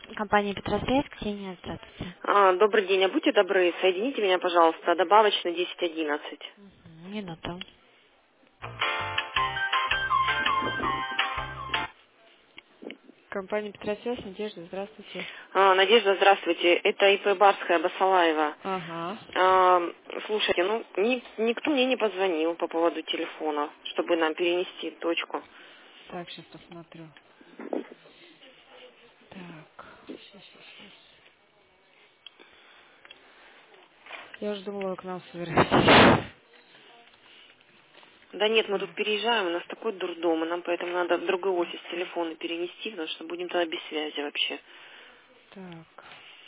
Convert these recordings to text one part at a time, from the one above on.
Компания Петросвязь, Ксения, здравствуйте. Добрый день, а будьте добры, соедините меня, пожалуйста, добавочно 1011. Минуту. Компания Петросвязь, Надежда, здравствуйте. Надежда, здравствуйте, это ИП Барская, Басалаева. Ага. Слушайте, никто мне не позвонил по поводу телефона, чтобы нам перенести точку. Так, сейчас посмотрю. Так, сейчас. Я уже думала, вы к нам собираетесь. Да нет, мы тут Так, переезжаем, у нас такой дурдом, и нам поэтому надо в другой офис телефона перенести, потому что будем тогда без связи вообще. так.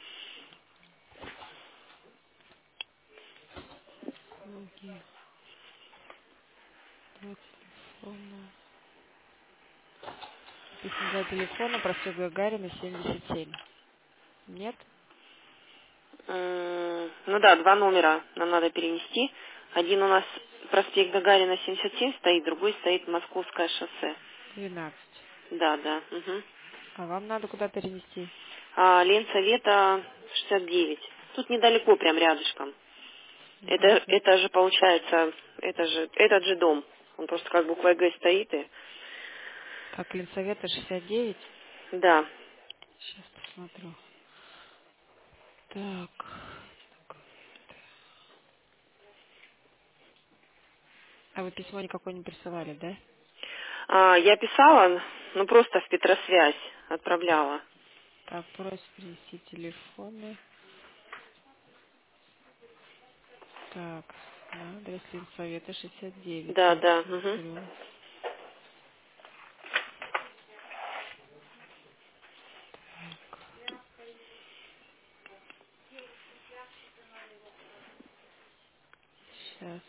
Услуги. Два телефона. Написано два телефона, проспект Гагарина, 77. Нет? Ну да, два номера нам надо перенести. Один у нас проспект Гагарина 77 стоит, другой стоит Московское шоссе. 12. Да, да. Угу. А вам надо куда перенести? Ленсовета 69. Тут недалеко, прям рядышком. Недалеко. Это же получается, этот же дом. Он просто как буква Г стоит и... Так, Ленсовета 69. Да. Сейчас посмотрю. Так. А вы письмо никакое не присылали, да? Я писала, ну просто в Петросвязь отправляла. Так, просит принести телефоны. Так, на адрес Ленсовета 69. Да, Так, да. Угу. смотрю. Сейчас.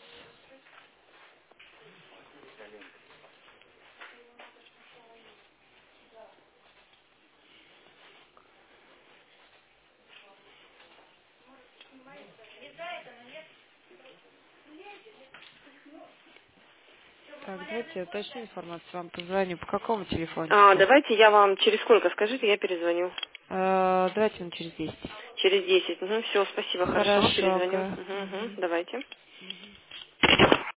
Так, давайте я уточню информацию. Вам позвоню. По какому телефончику? Давайте я вам через сколько скажите, я перезвоню. Давайте через 10. Через 10. Угу, все, спасибо, хорошо, Хорошо, перезвоню. ага. Угу, угу, давайте.